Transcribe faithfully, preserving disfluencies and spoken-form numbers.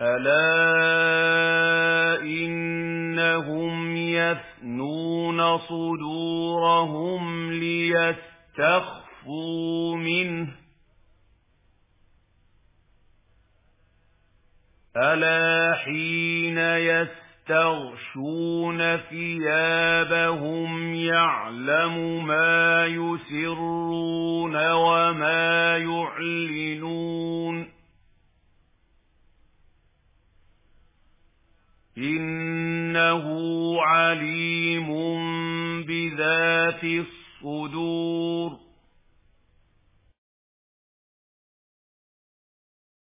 ألا إنهم يثنون صدورهم ليستخفوا منه ألا حين يستغشون ثيابهم يعلم ما يسرون وما يعلنون إنه عليم بذات الصدور